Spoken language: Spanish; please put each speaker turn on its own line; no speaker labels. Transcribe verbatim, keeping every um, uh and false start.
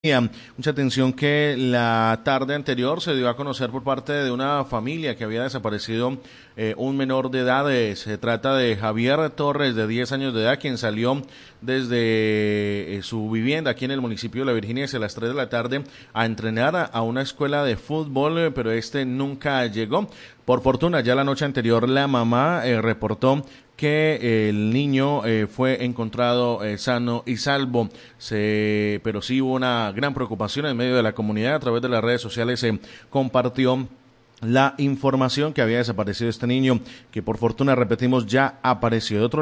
Mucha atención que la tarde anterior se dio a conocer por parte de una familia que había desaparecido eh, un menor de edad. Eh, se trata de Javier Torres, de diez años de edad, quien salió desde eh, su vivienda aquí en el municipio de La Virginia hacia las tres de la tarde a entrenar a, a una escuela de fútbol, eh, pero este nunca llegó. Por fortuna, ya la noche anterior la mamá eh, reportó que el niño eh, fue encontrado eh, sano y salvo, se, pero sí hubo una gran preocupación en medio de la comunidad. A través de las redes sociales se eh, compartió la información que había desaparecido este niño, que por fortuna, repetimos, ya apareció. De otro